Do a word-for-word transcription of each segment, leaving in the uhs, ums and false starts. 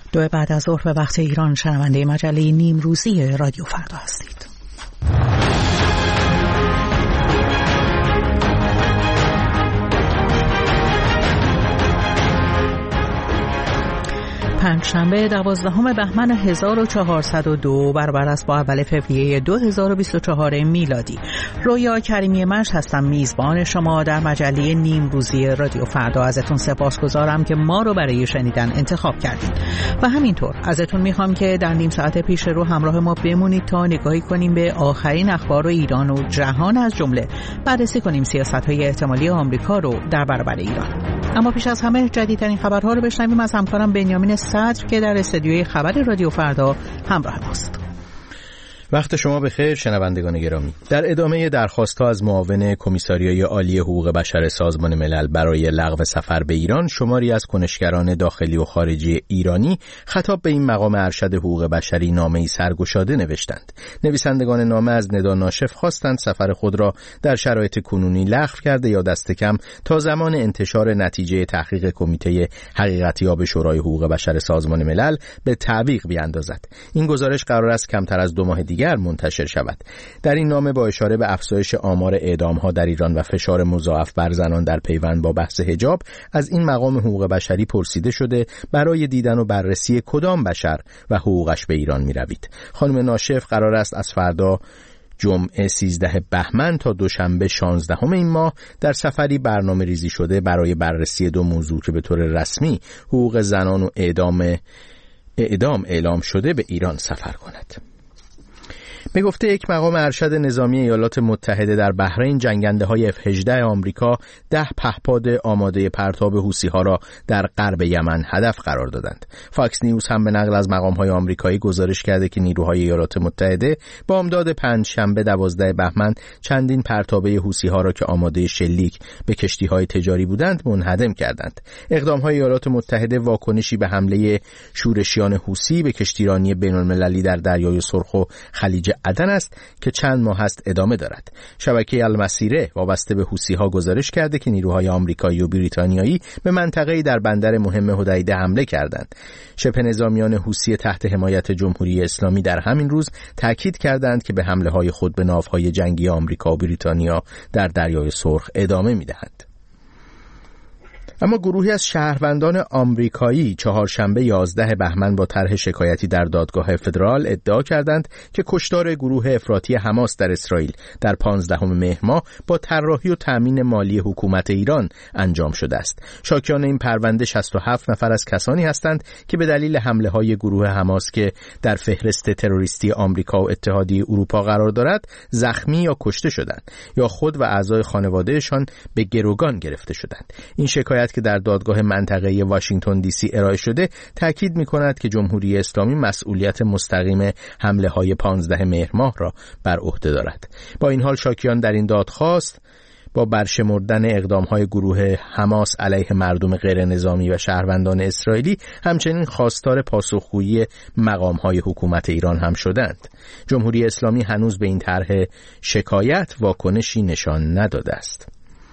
دو بعد از ظهر به وقت ایران شنونده مجله نیم روزی رادیو فردا هستید. پنجشنبه دوازدهم بهمن هزار و چهارصد و دو برابر است با اول فوریه دو هزار و بیست و چهار میلادی. رویا کریمی مشت هستم، میزبان شما در مجله نیم روزی رادیو فردا. ازتون سپاسگزارم که ما رو برای شنیدن انتخاب کردید و همینطور ازتون میخوام که در نیم ساعت پیش رو همراه ما بمونید تا نگاهی کنیم به آخرین اخبار و ایران و جهان، از جمله بررسی کنیم سیاست‌های احتمالی آمریکا رو در برابر ایران. اما پیش از همه جدیدترین خبرها رو بشنویم از همکارم بنیامین صدر که در استودیوی خبر رادیو فردا همراه ماست. وقت شما بخیر شنوندگان گرامی. در ادامه درخواست‌ها از معاون کمیساریای عالی حقوق بشر سازمان ملل برای لغو سفر به ایران، شماری از کنشگران داخلی و خارجی ایرانی خطاب به این مقام ارشد حقوق بشری نامه‌ای سرگشاده نوشتند. نویسندگان نامه از ندا ناشف خواستند سفر خود را در شرایط کنونی لغو کرده یا دست کم تا زمان انتشار نتیجه تحقیق کمیته حقیقتیاب شورای حقوق بشر سازمان ملل به تعویق بیاندازد. این گزارش قرار است کمتر از دو ماه دیگر منتشر شود. در این نامه با اشاره به افزایش آمار اعدام‌ها در ایران و فشار مضاعف بر زنان در پیوند با بحث حجاب، از این مقام حقوق بشری پرسیده شده برای دیدن و بررسی کدام بشر و حقوقش به ایران می‌روید. خانم ناشف قرار است از فردا جمعه سیزده بهمن تا دوشنبه شانزدهم این ماه در سفری برنامه ریزی شده برای بررسی دو موضوع که به طور رسمی حقوق زنان و اعدام اعدام اعلام شده به ایران سفر کند. به گفته یک مقام ارشد نظامی ایالات متحده، در بحرین جنگنده‌های اف هجده آمریکا ده پهپاد آماده پرتاب حوثی‌ها را در غرب یمن هدف قرار دادند. فاکس نیوز هم به نقل از مقام‌های آمریکایی گزارش کرده که نیروهای ایالات متحده با امداد پنجشنبه دوازده بهمن چندین پرتابه حوثی‌ها را که آماده شلیک به کشتی‌های تجاری بودند منهدم کردند. اقدام‌های ایالات متحده واکنشی به حمله شورشیان حوثی به کشتیرانی بین‌المللی در دریای سرخ و خلیج عدن است که چند ماه است ادامه دارد. شبکه المسیره وابسته به حوثی‌ها گزارش کرده که نیروهای آمریکایی و بریتانیایی به منطقه‌ای در بندر مهم حدیده حمله کردند. شبه نظامیان حوثی تحت حمایت جمهوری اسلامی در همین روز تاکید کردند که به حمله‌های خود به ناوهای جنگی آمریکا و بریتانیا در دریای سرخ ادامه می‌دهند. اما گروهی از شهروندان آمریکایی چهارشنبه یازده بهمن با طرح شکایتی در دادگاه فدرال ادعا کردند که کشتار گروه افراطی حماس در اسرائیل در پانزدهم مهر ماه با طراحی و تامین مالی حکومت ایران انجام شده است. شاکیان این پرونده شصت و هفت نفر از کسانی هستند که به دلیل حمله‌های گروه حماس که در فهرست تروریستی آمریکا و اتحادیه اروپا قرار دارد زخمی یا کشته شدند یا خود و اعضای خانوادهشان به گروگان گرفته شدند. این شکایت که در دادگاه منطقه‌ای واشنگتن دی سی ارائه شده تاکید می‌کند که جمهوری اسلامی مسئولیت مستقیم حمله‌های پانزده مهر ماه را بر عهده دارد. با این حال شاکیان در این دادخواست با برشمردن اقدام‌های گروه حماس علیه مردم غیر نظامی و شهروندان اسرائیلی همچنین خواستار پاسخگویی مقام‌های حکومت ایران هم شدند. جمهوری اسلامی هنوز به این طرح شکایت واکنشی نشان نداده است.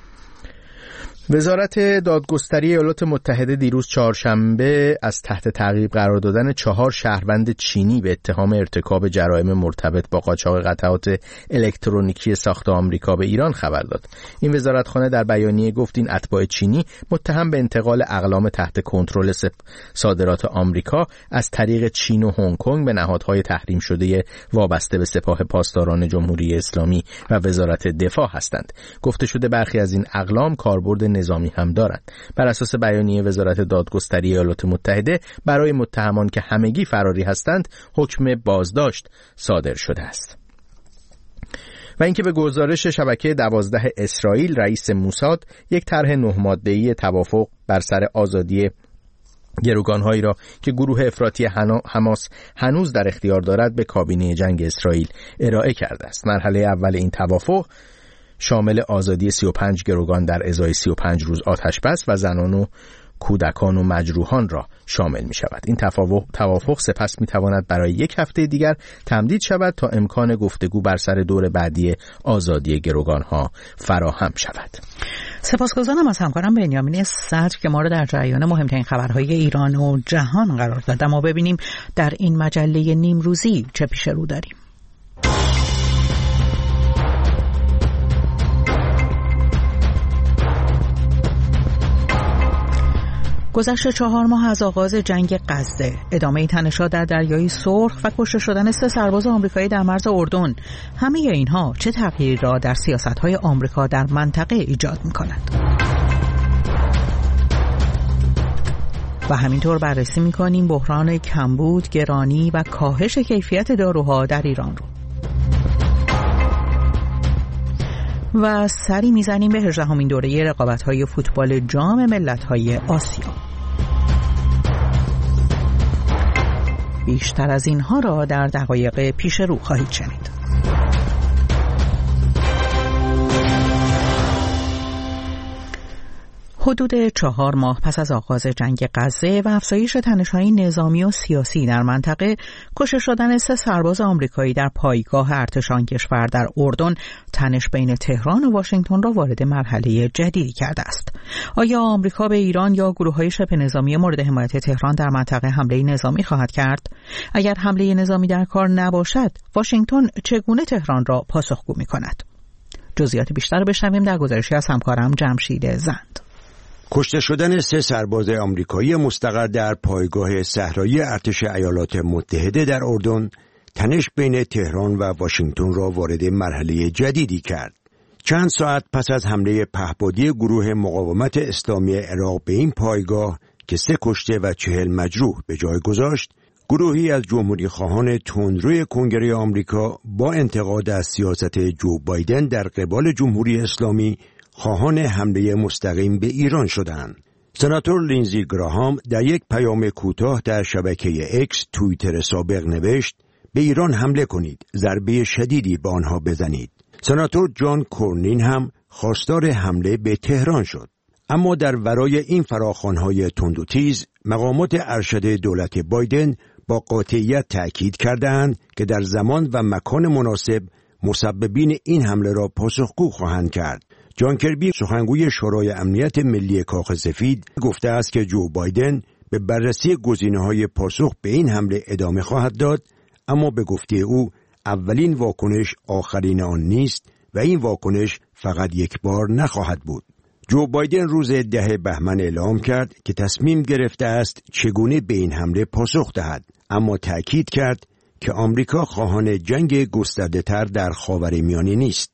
وزارت دادگستری ایالات متحده دیروز چهارشنبه از تحت تعقیب قرار دادن چهار شهروند چینی به اتهام ارتکاب جرایم مرتبط با قاچاق قطعات الکترونیکی ساخت آمریکا به ایران خبر داد. این وزارتخانه در بیانیه گفت این اتباع چینی متهم به انتقال اقلام تحت کنترل صادرات آمریکا از طریق چین و هنگ کنگ به نهادهای تحریم شده وابسته به سپاه پاسداران جمهوری اسلامی و وزارت دفاع هستند. گفته شده برخی از این اقلام کاربرد نظامی هم دارند. بر اساس بیانیه وزارت دادگستری ایالات متحده برای متهمان که همگی فراری هستند حکم بازداشت صادر شده است. و اینکه به گزارش شبکه دوازده اسرائیل رئیس موساد یک طرح نه ماده‌ای توافق بر سر آزادی گروگان‌هایی را که گروه افراطی حماس هنوز در اختیار دارد به کابینه جنگ اسرائیل ارائه کرده است. مرحله اول این توافق شامل آزادی سی و پنج گروگان در ازای سی و پنج روز آتش‌بس و زنان و کودکان و مجروحان را شامل می شود. این توافق سپس می تواند برای یک هفته دیگر تمدید شود تا امکان گفتگو بر سر دور بعدی آزادی گروگانها فراهم شود. سپاسگزارم از همکارم بنیامین صدر که ما را در جریان مهمترین خبرهای ایران و جهان قرار داد. ما ببینیم در این مجله نیمروزی چه پیش رو داریم. گذشته چهار ماه از آغاز جنگ غزه، ادامه تنش‌ها در دریای سرخ و کشته شدن سه سرباز آمریکایی در مرز اردن، همه اینها چه تغییری را در سیاست‌های آمریکا در منطقه ایجاد می‌کند؟ و همینطور بررسی می‌کنیم بحران کمبود، گرانی و کاهش کیفیت داروها در ایران رو. و سری میزنیم به هجدهمین دوره رقابت‌های فوتبال جام ملت‌های آسیا. بیشتر از اینها را در دقایق پیش رو خواهید شنید. حدود چهار ماه پس از آغاز جنگ غزه و افزایش تنش‌های نظامی و سیاسی در منطقه، کشته شدن سه سرباز آمریکایی در پایگاه ارتش آن کشور در اردن، تنش بین تهران و واشنگتن را وارد مرحله جدیدی کرده است. آیا آمریکا به ایران یا گروه‌های شبه نظامی مورد حمایت تهران در منطقه حمله نظامی خواهد کرد؟ اگر حمله نظامی در کار نباشد، واشنگتن چگونه تهران را پاسخگو می‌کند؟ جزئیات بیشتر بشنویم در گزارشی از همکارم جمشید زند. کشته شدن سه سرباز آمریکایی مستقر در پایگاه صحرایی ارتش ایالات متحده در اردن، تنش بین تهران و واشنگتن را وارد مرحله جدیدی کرد. چند ساعت پس از حمله پهپادی گروه مقاومت اسلامی عراق به این پایگاه که سه کشته و چهل مجروح به جای گذاشت، گروهی از جمهوری خواهان تندروی کنگره آمریکا با انتقاد از سیاست جو بایدن در قبال جمهوری اسلامی خواهان حمله مستقیم به ایران شدند. سناتور لینزی گراهام در یک پیام کوتاه در شبکه اکس توییتر سابق نوشت: به ایران حمله کنید، ضربه شدیدی به آنها بزنید. سناتور جان کورنین هم خواستار حمله به تهران شد. اما در ورای این فراخوان‌های تند و تیز، مقامات ارشد دولت بایدن با قاطعیت تأکید کردند که در زمان و مکان مناسب مسببین این حمله را پاسخگو خواهند کرد. جان کربی، سخنگوی شورای امنیت ملی کاخ سفید، گفته است که جو بایدن به بررسی گزینه‌های پاسخ به این حمله ادامه خواهد داد، اما به گفته او اولین واکنش آخرین آن نیست و این واکنش فقط یک بار نخواهد بود. جو بایدن روز ده بهمن اعلام کرد که تصمیم گرفته است چگونه به این حمله پاسخ دهد، اما تأکید کرد که آمریکا خواهان جنگ گسترده‌تر در خاورمیانه نیست.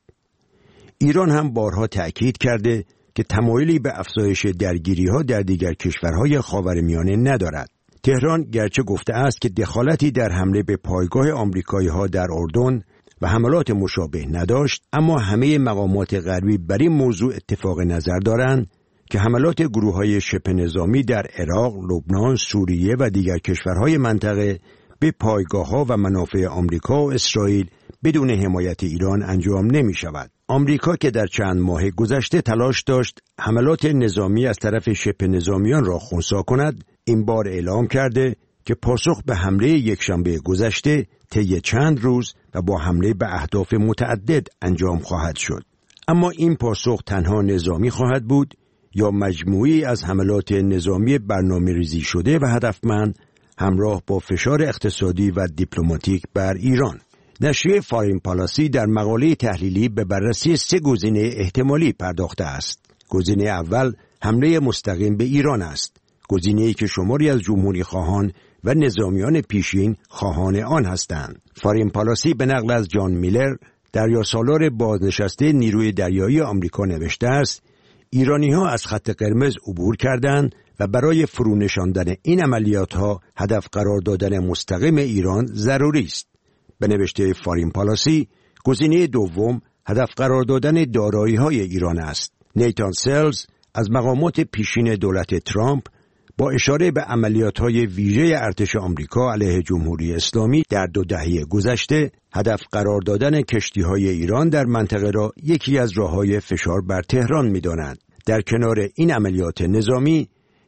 ایران هم بارها تأکید کرده که تمایلی به افزایش درگیری‌ها در دیگر کشورهای خاورمیانه ندارد. تهران گرچه گفته است که دخالتی در حمله به پایگاه آمریکایی‌ها در اردن و حملات مشابه نداشت، اما همه مقامات غربی بر این موضوع اتفاق نظر دارند که حملات گروه‌های شبه نظامی در عراق، لبنان، سوریه و دیگر کشورهای منطقه به پایگاه‌ها و منافع آمریکا و اسرائیل بدون حمایت ایران انجام نمی‌شود. آمریکا که در چند ماه گذشته تلاش داشت حملات نظامی از طرف شبه نظامیان را خنثی کند، این بار اعلام کرده که پاسخ به حمله یکشنبه گذشته طی چند روز و با حمله به اهداف متعدد انجام خواهد شد. اما این پاسخ تنها نظامی خواهد بود یا مجموعی از حملات نظامی برنامه‌ریزی شده و هدفمند همراه با فشار اقتصادی و دیپلماتیک بر ایران. نشریه فارین پالیسی در مقاله تحلیلی به بررسی سه گزینه احتمالی پرداخته است. گزینه اول حمله مستقیم به ایران است. گزینه‌ای که شماری از جمهوری خواهان و نظامیان پیشین خواهان آن هستند. فارین پالیسی به نقل از جان میلر، دریاسالار بازنشسته نیروی دریایی آمریکا نوشته است: ایرانی‌ها از خط قرمز عبور کردند و برای فرونشاندن این عملیات‌ها هدف قرار دادن مستقیم ایران ضروری است. به نوشته فارین پالیسی، گزینه دوم هدف قرار دادن دارایی‌های ایران است. نیتان سلز از مقامات پیشین دولت ترامپ با اشاره به عملیات‌های ویژه ارتش آمریکا علیه جمهوری اسلامی در دو دهه گذشته، هدف قرار دادن کشتی‌های ایران در منطقه را یکی از راه‌های فشار بر تهران می‌دانند. در کنار این عملیات نظامی،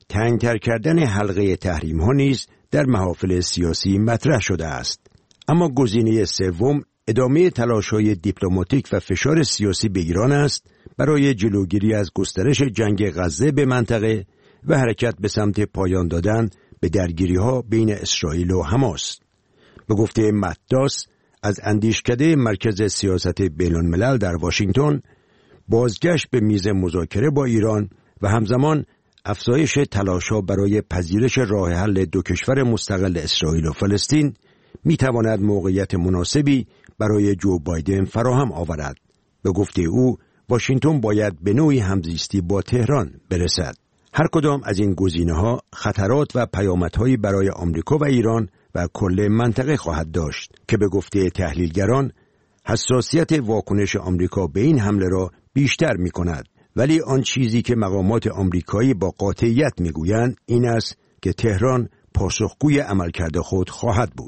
تنگتر کردن حلقه تحریم ها نیز در محافل سیاسی مطرح شده است. اما گزینه سوم ادامه تلاش‌های دیپلماتیک و فشار سیاسی به ایران است برای جلوگیری از گسترش جنگ غزه به منطقه و حرکت به سمت پایان دادن به درگیری‌ها بین اسرائیل و حماس. به گفته مت داس از اندیشکده مرکز سیاست بین‌الملل در واشنگتن، بازگشت به میز مذاکره با ایران و همزمان افزایش تلاش‌ها برای پذیرش راه حل دو کشور مستقل اسرائیل و فلسطین می‌تواند موقعیت مناسبی برای جو بایدن فراهم آورد. به گفته او، واشنگتن باید به نوعی همزیستی با تهران برسد. هر کدام از این گزینه‌ها خطرات و پیامدهایی برای آمریکا و ایران و کل منطقه خواهد داشت که به گفته تحلیلگران حساسیت واکنش آمریکا به این حمله را بیشتر می‌کند. ولی آن چیزی که مقامات آمریکایی با قاطعیت می‌گویند این است که تهران پاسخگوی عملکرد خود خواهد بود.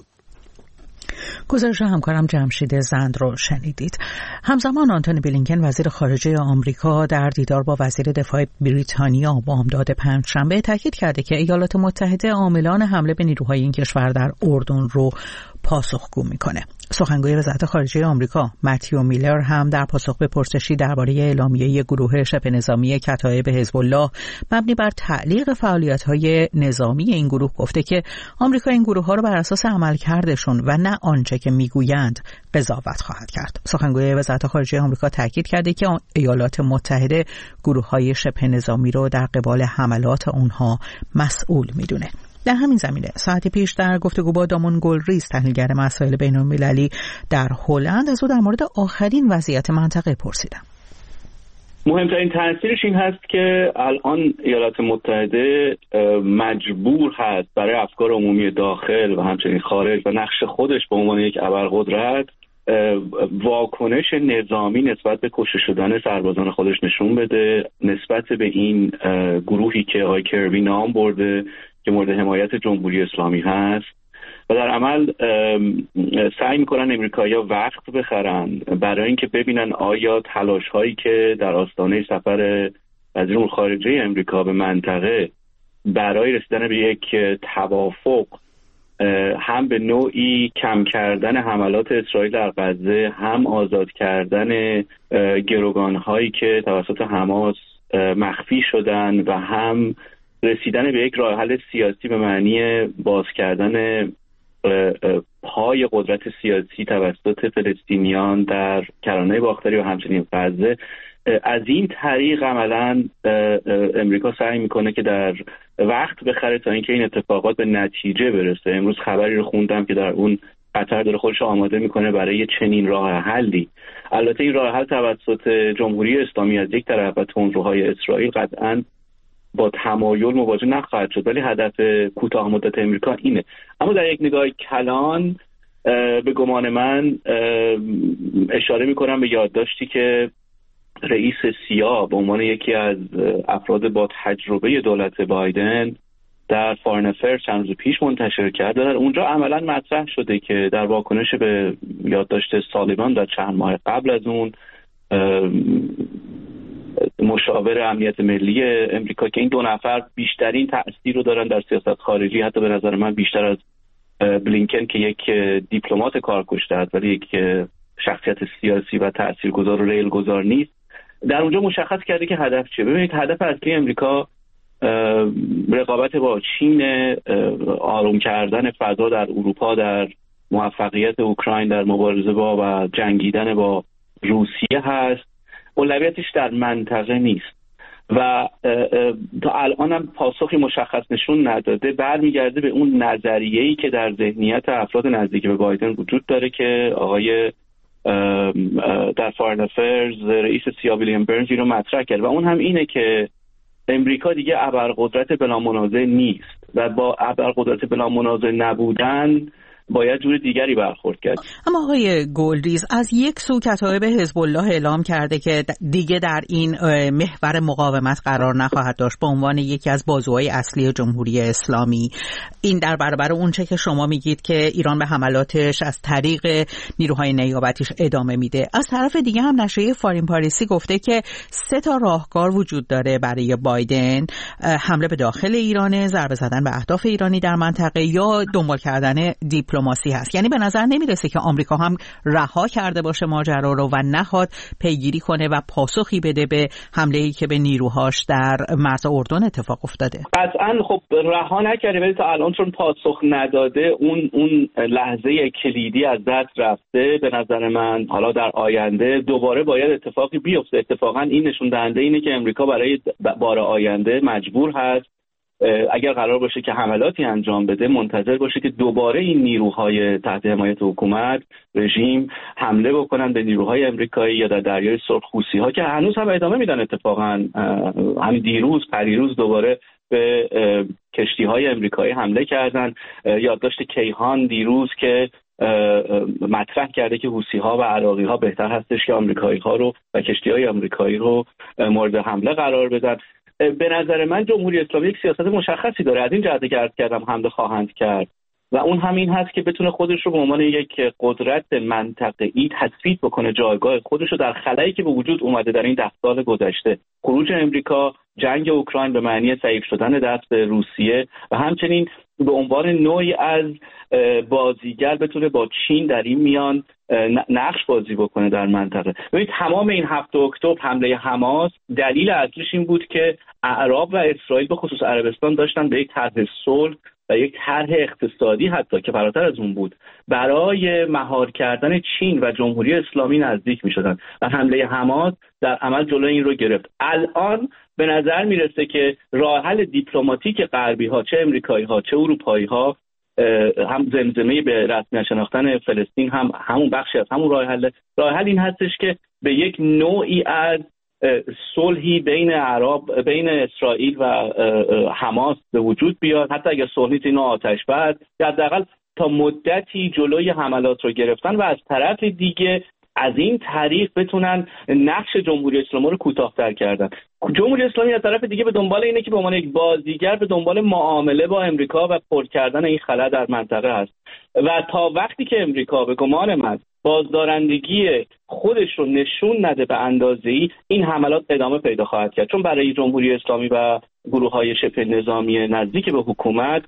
گزارش همکارم جمشید زند رو شنیدید. همزمان آنتونی بلینکن وزیر خارجه آمریکا در دیدار با وزیر دفاع بریتانیا بامداد پنجشنبه تاکید کرده که ایالات متحده عاملان حمله به نیروهای این کشور در اردن رو پاسخگو میکنه. سخنگوی وزارت خارجه آمریکا متیو میلر هم در پاسخ به پرسشی درباره اعلامیه گروه شبه نظامی کتایب حزب الله مبنی بر تعلیق فعالیت‌های نظامی این گروه گفته که آمریکا این گروه‌ها را بر اساس عملکردشون و نه آنچه که میگویند قضاوت خواهد کرد. سخنگوی وزارت خارجه آمریکا تاکید کرده که ایالات متحده گروه‌های شبه نظامی رو در قبال حملات اونها مسئول میدونه. در همین زمینه ساعتی پیش در گفتگو با دامون گلریز تحلیلگر مسائل بین‌المللی در هلند از او در مورد آخرین وضعیت منطقه پرسیدم. مهمترین تأثیرش این هست که الان ایالات متحده مجبور هست برای افکار عمومی داخل و همچنین خارج و نقش خودش به عنوان یک ابرقدرت واکنش نظامی نسبت به کشته شدن سربازان خودش نشون بده، نسبت به این گروهی که آقای کربی نام برده که مورد حمایت جمهوری اسلامی هست و در عمل سعی میکنن امریکایی‌ها وقت بخرن برای اینکه ببینن آیا تلاش هایی که در آستانه سفر وزیر امور خارجه امریکا به منطقه برای رسیدن به یک توافق هم به نوعی کم کردن حملات اسرائیل در غزه، هم آزاد کردن گروگان هایی که توسط حماس مخفی شدن و هم رسیدن به یک راه حل سیاسی به معنی باز کردن پای قدرت سیاسی توسط فلسطینیان در کرانه باختری و همچنین غزه. از این طریق عملاً امریکا سعی میکنه که در وقت بخره تا اینکه این اتفاقات به نتیجه برسه. امروز خبری رو خوندم که در اون قطر داره خودش آماده میکنه برای چنین راه حلی. البته این راه حل توسط جمهوری اسلامی از یک طرف و تندروهای اسرائیل قطعاً با تمایل مواجه نخواهد شد، ولی هدف کوتاه مدت امریکا اینه. اما در یک نگاه کلان به گمان من افشاره میکنم به یادداشتی که رئیس سیا به عنوان یکی از افراد با تجربه دولت بایدن در فارن افیرز چند روز پیش منتشر کرده. در اونجا عملا مطرح شده که در واکنش به یادداشت سالیوان در چند ماه قبل از اون مشاور امنیت ملی امریکا که این دو نفر بیشترین تأثیر رو دارن در سیاست خارجی، حتی به نظر من بیشتر از بلینکن که یک دیپلمات کارکشته است ولی یک شخصیت سیاسی و تاثیرگذار و ریلگذار نیست، در اونجا مشخص کرده که هدف چیه. ببینید هدف اصلی امریکا رقابت با چین، آروم کردن فضا در اروپا در موفقیت اوکراین در مبارزه با و جنگیدن با روسیه هست. اولویتش در منطقه نیست و تا الان هم پاسخی مشخص نشون نداده. برمیگرده به اون نظریه‌ای که در ذهنیت افراد نزدیک به بایدن وجود داره که آقای در فارن افیرز رئیس سیا ویلیام برنز رو مطرح کرد و اون هم اینه که امریکا دیگه ابرقدرت بلا منازع نیست و با ابرقدرت بلا منازع نبودن باید جور دیگری برخورد کرد. اما آقای گلریز، از یک سو کتایب حزب الله اعلام کرده که دیگه در این محور مقاومت قرار نخواهد داشت به عنوان یکی از بازوهای اصلی جمهوری اسلامی. این در برابر اونچه که شما میگید که ایران به حملاتش از طریق نیروهای نیابتیش ادامه میده. از طرف دیگه هم نشریه فارین پالیسی گفته که سه تا راهکار وجود داره برای بایدن: حمله به داخل ایران، ضربه زدن به اهداف ایرانی در منطقه یا دنبال کردن دیپلماسی هست. یعنی به نظر نمیرسه که آمریکا هم رها کرده باشه ماجرا رو و نخواد پیگیری کنه و پاسخی بده به حمله‌ای که به نیروهاش در مرز اردن اتفاق افتاده. قطعاً خب رها نکرده، ولی تا الان چون پاسخ نداده اون اون لحظه کلیدی از دست رفته. به نظر من حالا در آینده دوباره باید اتفاقی بیفته. اتفاقاً این نشون دهنده اینه که امریکا برای بار آینده مجبور هست اگر قرار باشه که حملاتی انجام بده منتظر باشه که دوباره این نیروهای تحت حمایت حکومت رژیم حمله بکنن به نیروهای امریکایی یا در دریای سرخ حوثی‌ها که هنوز هم ادامه میدن. اتفاقا همین دیروز پریروز دوباره به کشتی‌های امریکایی حمله کردن. یادداشت کیهان دیروز که مطرح کرده که حوثی‌ها و عراقی‌ها بهتر هستش که آمریکایی‌ها رو و کشتی‌های آمریکایی رو مورد حمله قرار بدن. به نظر من جمهوری اسلامی یک سیاست مشخصی داره. از این جهت که عرض کردم حمله خواهند کرد و اون همین هست که بتونه خودش رو به عنوان یک قدرت منطقه‌ای تثبیت بکنه، جایگاه خودش رو در خلایی که به وجود اومده در این ده سال گذشته. خروج امریکا، جنگ اوکراین به معنی ضعیف شدن دست به روسیه و همچنین به عنوان نوعی از بازیگر بتونه با چین در این میان نقش بازی بکنه در منطقه. ببینید تمام این هفتم اکتبر حمله حماس دلیل اصلیش این بود که اعراب و اسرائیل به خصوص عربستان داشتن به یک طرح صلح و یک طرح اقتصادی حتی که فراتر از اون بود برای مهار کردن چین و جمهوری اسلامی نزدیک می شدن و حمله حماس در عمل جلوی این رو گرفت. الان به نظر میرسه که راه حل دیپلماتیک غربی ها، چه امریکایی ها چه اروپایی ها، هم زمزمه به رسمی شناختن فلسطین هم همون بخشی از همون راه حل. راه حل این هستش که به یک نوعی از صلحی بین عرب بین اسرائیل و حماس به وجود بیاد. حتی اگر صلح نیست اینو آتش بس یا حداقل تا مدتی جلوی حملات رو گرفتن و از طرف دیگه از این طریق بتونن نقش جمهوری اسلامی رو کوتاه‌تر کردن. جمهوری اسلامی از طرف دیگه به دنبال اینه که به عنوان یک بازیگر به دنبال معامله با امریکا و پر کردن این خلا در منطقه هست و تا وقتی که امریکا به گمان من بازدارندگی خودش رو نشون نده به اندازه‌ای، این حملات ادامه پیدا خواهد کرد. چون برای جمهوری اسلامی و گروه‌های شبه نظامی نزدیک به حکومت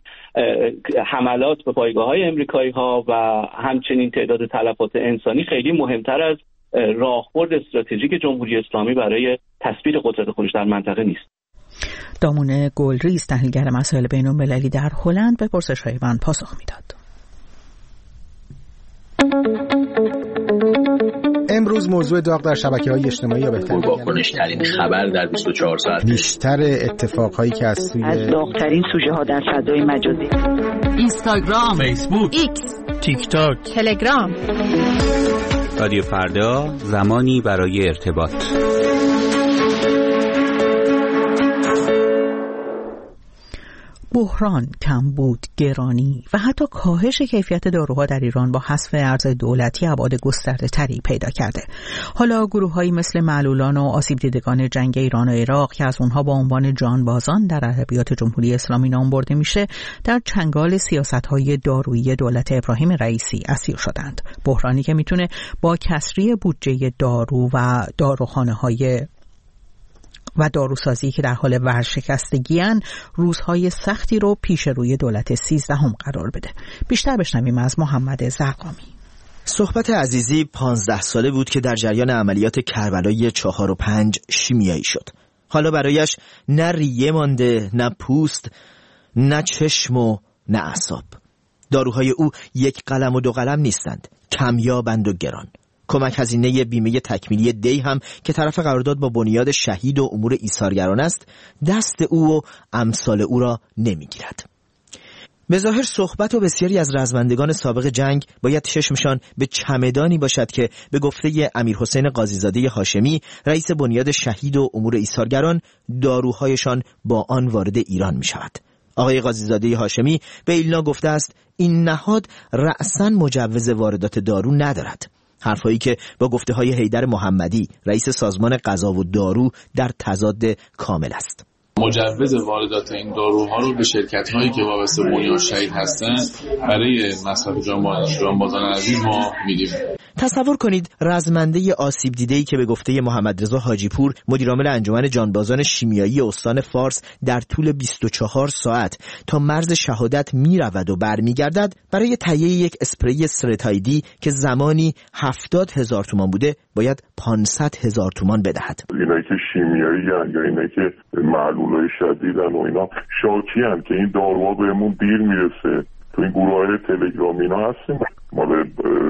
حملات به پایگاه‌های امریکایی‌ها و همچنین تعداد تلفات انسانی خیلی مهمتر از راهبرد استراتژیک جمهوری اسلامی برای تثبیت قدرت خودش در منطقه نیست. دامون گلریز، تحلیلگر مسائل بین‌المللی در هلند، به پرسش‌های من پاسخ میداد. امروز موضوع داغ در شبکه‌های اجتماعی یا بهتر واکنش‌ترین خبر در بیست و چهار ساعت، بیشتر اتفاقهایی که از سوی از داغ‌ترین سوژه‌ها در فضای مجازی، اینستاگرام، فیسبوک، ایکس، تیک تاک، تلگرام. رادیو فردا، زمانی برای ارتباط. بحران، کمبود، گرانی و حتی کاهش کیفیت داروها در ایران با حذف ارز دولتی ابعاد گسترده تری پیدا کرده. حالا گروه‌هایی مثل معلولان و آسیب دیدگان جنگ ایران و عراق که از اونها با عنوان جانبازان در ادبیات جمهوری اسلامی نام برده میشه، در چنگال سیاست‌های دارویی دولت ابراهیم رئیسی اسیر شدند. بحرانی که میتونه با کسری بودجه دارو و داروخانه‌های و داروسازی که در حال ورشکستگی‌اند روزهای سختی رو پیش روی دولت سیزدهم قرار بده. بیشتر بشنویم از محمد زرقامی. صحبت عزیزی پانزده ساله بود که در جریان عملیات کربلای چهار و پنج شیمیایی شد. حالا برایش نه ریه مانده، نه پوست، نه چشم و نه اعصاب. داروهای او یک قلم و دو قلم نیستند، کمیابند و گران. کمک هزینه بیمه تکمیلی دی هم که طرف قرارداد با بنیاد شهید و امور ایثارگران است، دست او و امثال او را نمیگیرد. به ظاهر صحبت و بسیاری از رزمندگان سابق جنگ باید چشمشان به چمدانی باشد که به گفته امیرحسین قاضیزاده هاشمی، رئیس بنیاد شهید و امور ایثارگران، داروهایشان با آن وارد ایران می شود. آقای قاضیزاده هاشمی به ایلنا گفته است این نهاد رأساً مجوز واردات دارو ندارد. حرفایی که با گفته‌های حیدر محمدی رئیس سازمان غذا و دارو در تضاد کامل است. مجوز واردات این داروها رو به شرکت‌هایی که وابسته به بنیاد شهید هستند برای مصرف جانبازان عزیز ما میدیم. تصور کنید رزمنده آسیب دیده‌ای که به گفته محمد رضا حاجی پور مدیرعامل انجمن جانبازان شیمیایی استان فارس در طول بیست و چهار ساعت تا مرز شهادت میرود و برمیگردد برای تهیه یک اسپری استرتایدی که زمانی هفتاد هزار تومان بوده باید پانصد هزار تومان بدهد. اینایی که شیمیایی هستند یا اینایی که معلولای شدیدن و اینا شاکی هستند که این داروها بهمون دیر میرسه. تو این گروه های تلگرامی اینا هستیم مال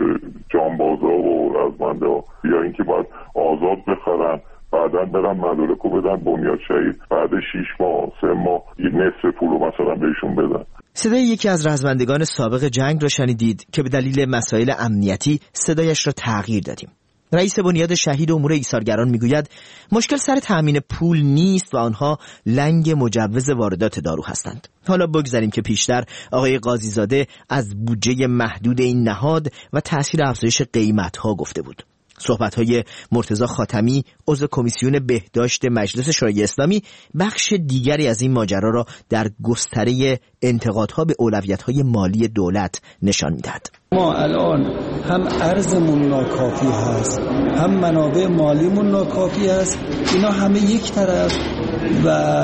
جانبازا و رزمنده ها یا اینکه باید آزاد بخرن بعدا برن مدارکو بدن بنیاد شهید بعد شیش ماه سه ماه نصف پولو مثلا بهشون بدن. صدای یکی از رزمندگان سابق جنگ را شنیدید که به دلیل مسائل امنیتی صدایش را تغییر دادیم. رئیس بنیاد شهید امور ایثارگران میگوید مشکل سر تأمین پول نیست و آنها لنگ مجوز واردات دارو هستند. حالا بگذاریم که پیشتر آقای قاضیزاده از بودجه محدود این نهاد و تأثیر افزایش قیمت‌ها گفته بود. صحبت‌های مرتضی خاتمی عضو کمیسیون بهداشت مجلس شورای اسلامی بخش دیگری از این ماجرا را در گستره انتقادها به اولویت‌های مالی دولت نشان می‌دهد. ما الان هم ارزمون ناکافی هست هم منابع مالیمون ناکافی هست، اینا همه یک طرف و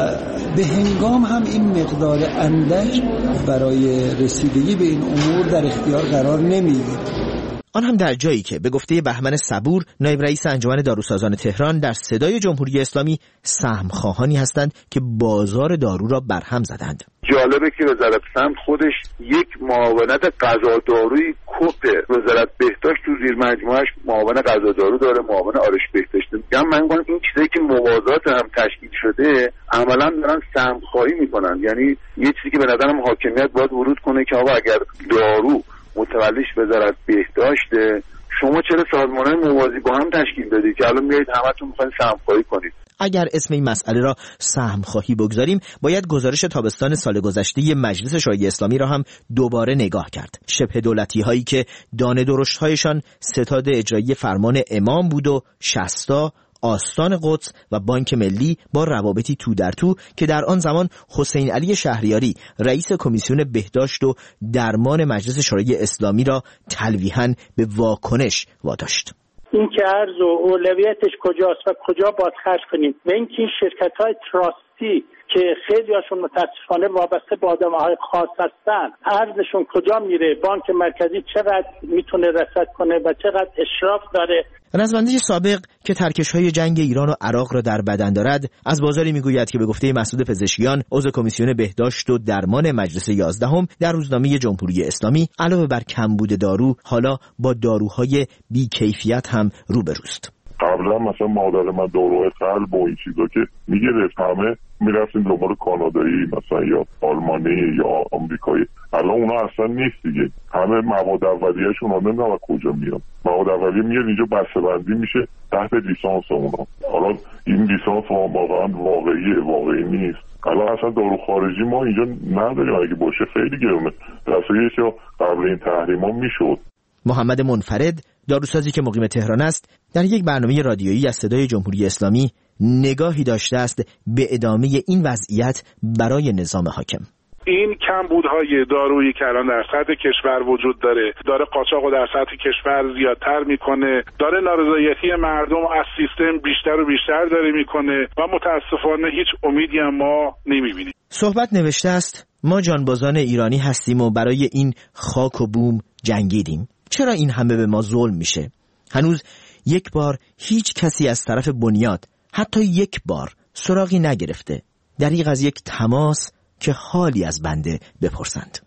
به هنگام هم این مقدار اندک برای رسیدگی به این امور در اختیار قرار نمیگیره. آن هم در جایی که به گفته بهمن صبور نایب رئیس انجمن داروسازان تهران در صدای جمهوری اسلامی سهمخواهانی هستند که بازار دارو را برهم زدند. جالبه که وزارت سمت خودش یک معاونت غذا دارویی کوپه. وزارت بهداشت تو زیر مجموعهش معاون غذا دارو داره، معاون آرش بهداشت. میگم من میگم این چیزایی که موازات هم تشکیل شده عملاً دارن سهمخواهی میکنن. یعنی یه چیزی که به نظرم حاکمیت باید ورود کنه که آقا اگر دارو متولیش وزارت بهداشته شما چرا سازمان‌های موازی با هم تشکیل دادید که الان میایید همتون میخواین سهمخواهی کنید؟ اگر اسم این مسئله را سهمخواهی بگذاریم باید گزارش تابستان سال گذشته مجلس شورای اسلامی را هم دوباره نگاه کرد. شبه دولتی هایی که دانه درشت هایشان ستاد اجرایی فرمان امام بود و شصتا، آستان قدس و بانک ملی با روابطی تو در تو که در آن زمان حسین علی شهریاری رئیس کمیسیون بهداشت و درمان مجلس شورای اسلامی را تلویحاً به واکنش واداشت. این که ارز و اولویتش کجاست و کجا باید خرج کنیم و اینکه این شرکت‌های تراستی که خیلی هاشون متاسفانه وابسته به آدم‌های خاص هستن ارزشون کجا میره، بانک مرکزی چقدر میتونه رصد کنه و چقدر اشراف داره. رزمنده سابق که ترکش‌های جنگ ایران و عراق را در بدن دارد از بازاری میگوید که به گفته مسعود پزشکیان عضو کمیسیون بهداشت و درمان مجلس یازدهم در روزنامه جمهوری اسلامی علاوه بر کمبود دارو حالا با داروهای بی‌کیفیت هم روبروست. قبلا مثلا مادر من داروهای قلب و این چیزا که میگرفت همه میرفتیم دنبال کانادایی مثلا یا آلمانی یا آمریکایی، الان اونا اصلا نیست دیگه. همه مواد اولیه‌شون اونا نمیدونم کجا میاد. مواد اولیه میاد اینجا بسته‌بندی میشه تحت لیسانس اونا. حالا این لیسانس واقعا واقعیه واقعی نیست. الان اصلا دارو خارجی ما اینجا نداریم، اگه باشه خیلی گرونه. درسته قبل این تحریما میشد. محمد منفرد داروسازی که مقیم تهران است در یک برنامه رادیویی از صدای جمهوری اسلامی نگاهی داشته است به ادامه این وضعیت برای نظام حاکم. این کمبودهای دارویی که الان در سطح کشور وجود داره داره قاچاق در سطح کشور زیادتر میکنه، داره نارضایتی مردم از سیستم بیشتر و بیشتر داره میکنه و متاسفانه هیچ امیدی هم ما نمیبینیم. صحبت نوشته است ما جانبازان ایرانی هستیم و برای این خاک و بوم جنگیدیم. چرا این همه به ما ظلم میشه؟ هنوز یک بار هیچ کسی از طرف بنیاد حتی یک بار سراغی نگرفته دریغ از یک تماس که حالی از بنده بپرسند.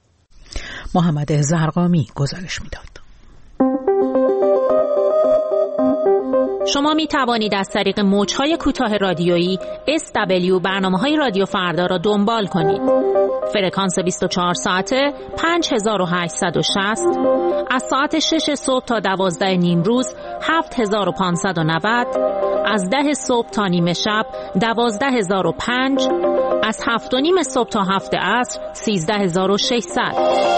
محمد زرقامی گزارش میداد. شما می توانید از طریق موج‌های کوتاه رادیویی اس دبلیو برنامه‌های رادیو فردا را دنبال کنید. فرکانس بیست و چهار ساعته پنج هزار و هشتصد و شصت، از ساعت شش صبح تا دوازده نیم روز هفت هزار و پانصد و نود، از ده صبح تا نیمه شب دوازده هزار و پنج از هفت و نیم صبح تا هفت عصر سیزده هزار و ششصد.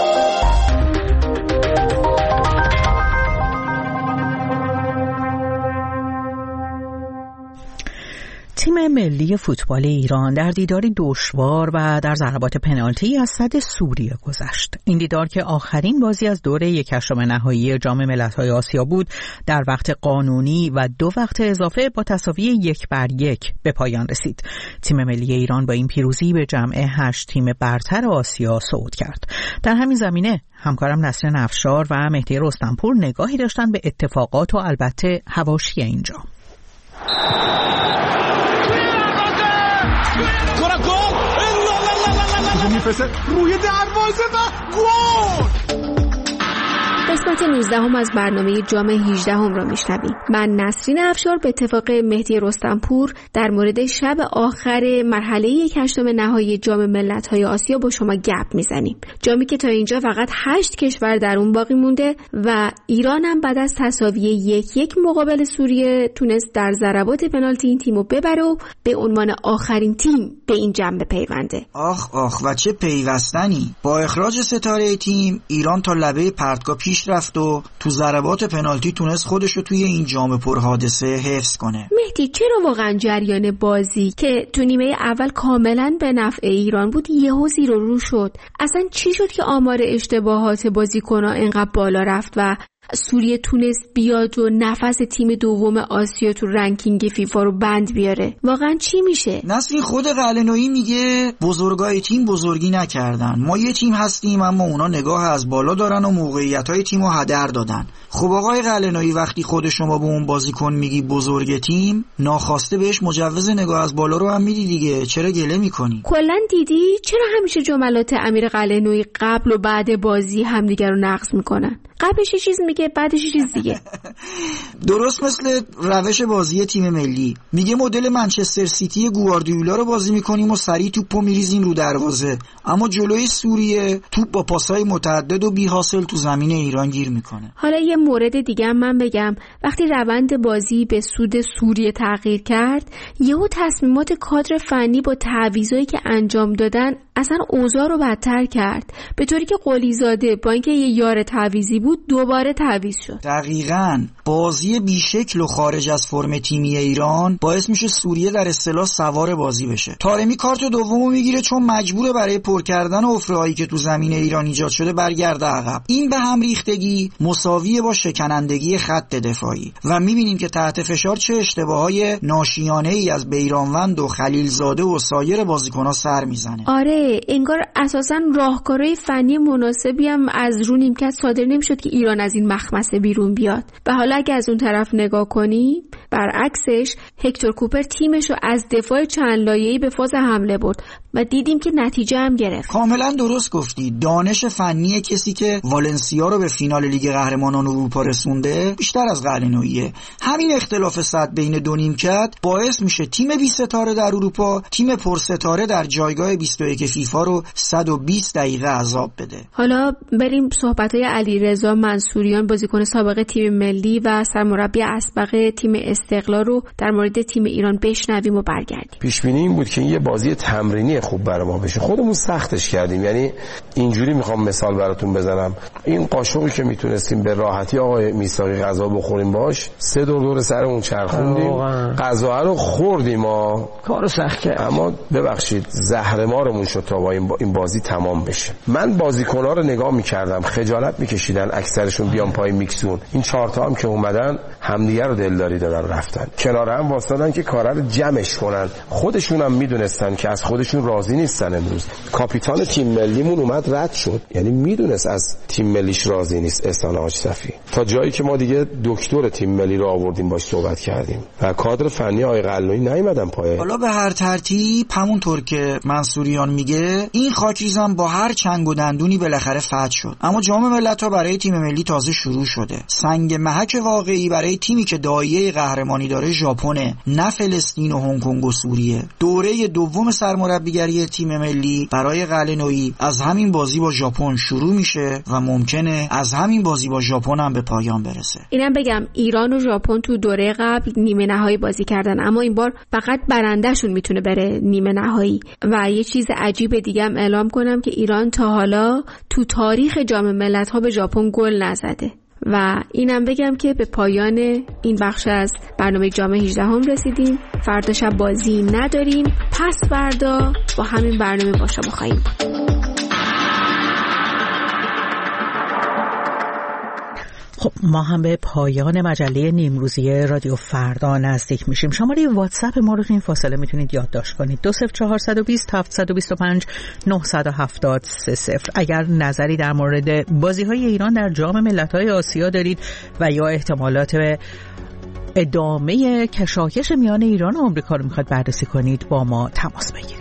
تیم ملی فوتبال ایران در دیداری دشوار و در ضربات پنالتی از صد سوریه گذشت. این دیدار که آخرین بازی از دوره یک هشتم نهایی جام ملت‌های آسیا بود، در وقت قانونی و دو وقت اضافه با تساوی یک بر یک به پایان رسید. تیم ملی ایران با این پیروزی به جمع هشت تیم برتر آسیا صعود کرد. در همین زمینه همکارم نسرین افشار و مهدی رستمپور نگاهی داشتن به اتفاقات و البته حواشی اینجا. میفرسته روی دروازه و گل. قسمت نوزدهم از برنامه جام هجدهم را میشنویم. من نسرین افشار به اتفاق مهدی رستمپور در مورد شب آخر مرحله یک هشتم نهایی جام ملت‌های آسیا با شما گپ میزنیم. جامی که تا اینجا فقط هشت کشور در اون باقی مونده و ایران هم بعد از تساوی یک یک مقابل سوریه تونست در ضربات پنالتی این تیمو ببره و به عنوان آخرین تیم به این جام بپیونده. آخ آخ و چه پیوستنی. با اخراج ستاره تیم ایران تا لبه پرتگاه پیش رفت و تو ضربات پنالتی تونست خودش رو توی این جام پرحادثه حفظ کنه. مهدی چرا واقعا جریان بازی که تو نیمه اول کاملا به نفع ایران بود یهو زیر و رو شد؟ اصلا چی شد که آمار اشتباهات بازیکن‌ها اینقدر بالا رفت و سوریه تونست بیاد و نفس تیم دوم آسیا تو رنکینگ فیفا رو بند بیاره؟ واقعا چی میشه؟ نسرین خود قلعه‌نویی میگه بزرگای تیم بزرگی نکردن. ما یه تیم هستیم اما اونا نگاه از بالا دارن و موقعیت‌های تیمو هدر دادن. خب آقای قلعه‌نویی وقتی خود شما به اون بازیکن میگی بزرگ تیم، ناخواسته بهش مجوز نگاه از بالا رو هم میدی دیگه. چرا گله میکنی؟ کلا دیدی چرا همیشه جملات امیر قلعه‌نویی قبل و بعد بازی همدیگه رو نقض میکنن؟ قبلش یه چیز میگه بعدش یه چیز دیگه. درست مثل روش بازی تیم ملی. میگه مدل منچستر سیتی گواردیولا رو بازی میکنیم و سریع توپو میریزیم رو دروازه، اما جلوی سوریه توپ با پاسای متعدد و بی حاصل تو زمین ایران گیر میکنه. حالا یه مورد دیگه هم من بگم. وقتی روند بازی به سود سوریه تغییر کرد، یهو تصمیمات کادر فنی با تعویضایی که انجام دادن اصلا اوضاع رو بدتر کرد، به طوری که قلیزاده با اینکه یه یار تعویضی بود دوباره تعویض شد. دقیقاً بازی بیشکل و خارج از فرم تیمی ایران باعث میشه سوریه در اصطلاح سوار بازی بشه. طارمی کارت دومو میگیره چون مجبوره برای پر کردن حفره‌هایی که تو زمین ایران ایجاد شده برگرده عقب. این به هم ریختگی مساویه با شکنندگی خط دفاعی و میبینیم که تحت فشار چه اشتباههای ناشیانه‌ای از بیرانوند و خلیلزاده و سایر بازیکن‌ها سر میزنه. آره، انگار اساساً راهکارهای فنی مناسبی هم از رو نیمکت صادر نمیشد که ایران از این مخمسه بیرون بیاد. و حالا اگه از اون طرف نگاه کنی، برعکسش هکتور کوپر تیمش رو از دفاع چند لایه‌ای به فاز حمله برد و دیدیم که نتیجه هم گرفت. کاملا درست گفتی. دانش فنی کسی که والنسیا رو به فینال لیگ قهرمانان اروپا رسونده بیشتر از قلعه‌نویی. همین اختلاف سطح بین دو نیمکت باعث میشه تیم بیست ستاره در اروپا تیم پر ستاره در جایگاه بیست و یک فیفا رو صد و بیست دقیقه عذاب بده. حالا بریم صحبت‌های علیرضا منصوریان، بازیکن سابق تیم ملی و سرمربی اسبق تیم استقلال رو در مورد تیم ایران بشنویم و برگردیم. پیش بینی این بود که یه بازی تمرینی خوب برای ما بشه. خودمون سختش کردیم. یعنی اینجوری میخوام مثال براتون بزنم. این قاشقی که میتونستیم به راحتی آقای میثاقی غذا بخوریم باش، سه دور دور سرمون چرخوندیم، غذا رو خوردیم، ما کارو سخت کرد. اما ببخشید زهرمارمون شد تا با این بازی تمام بشه. من بازیکن‌ها رو نگاه میکردم، خجالت میکشیدن اکثرشون بیان پای میکسون. این چهار تا هم که اومدن همدیگه رو دلداری دادن رفتن. کنار هم واسطادن که کارا رو جمعش کنن. خودشون هم میدونستن که از خودشون راضی نیستن. امروز کاپیتان تیم ملیمون اومد رد شد. یعنی میدونست از تیم ملیش راضی نیست. احسان حاج صفی تا جایی که ما دیگه دکتر تیم ملی رو آوردیم باش صحبت کردیم و کادر فنی آقای قلعه‌نویی نیومدن پای. حالا به هر ترتیب همونطور که منصوریان میگه این خاکریزم با هر چنگ و دندونی بالاخره فتح شد. اما جام ملت‌ها برای تیم ملی تازه شروع شده. سنگ محک واقعی برای تیمی که دایره قهرمانی داره ژاپن، نه فلسطین و هنگ کنگ و سوریه. دوره دوم سرمربیگری بازیگری تیم ملی برای قلعه‌نویی از همین بازی با ژاپن شروع میشه و ممکنه از همین بازی با ژاپن هم به پایان برسه. اینم بگم ایران و ژاپن تو دوره قبل نیمه نهایی بازی کردن، اما این بار فقط برندهشون میتونه بره نیمه نهایی. و یه چیز عجیب دیگه هم اعلام کنم که ایران تا حالا تو تاریخ جام ملت‌ها به ژاپن گل نزده. و اینم بگم که به پایان این بخش از برنامه جام هجده هم رسیدیم. فردا شب بازی نداریم، پس فردا با همین برنامه با شما خواهیم. خب ما هم به پایان مجله نیمروزی رادیو فردا نزدیک میشیم. شماره واتساپ ما رو تو این فاصله میتونید یادداشت کنید: دو صفر چهار دو صفر هفت دو پنج نه هفت سه صفر. اگر نظری در مورد بازی‌های ایران در جام ملت‌های آسیا دارید و یا احتمالات ادامه کشاکش میان ایران و آمریکا رو میخواد بررسی کنید، با ما تماس بگیرید.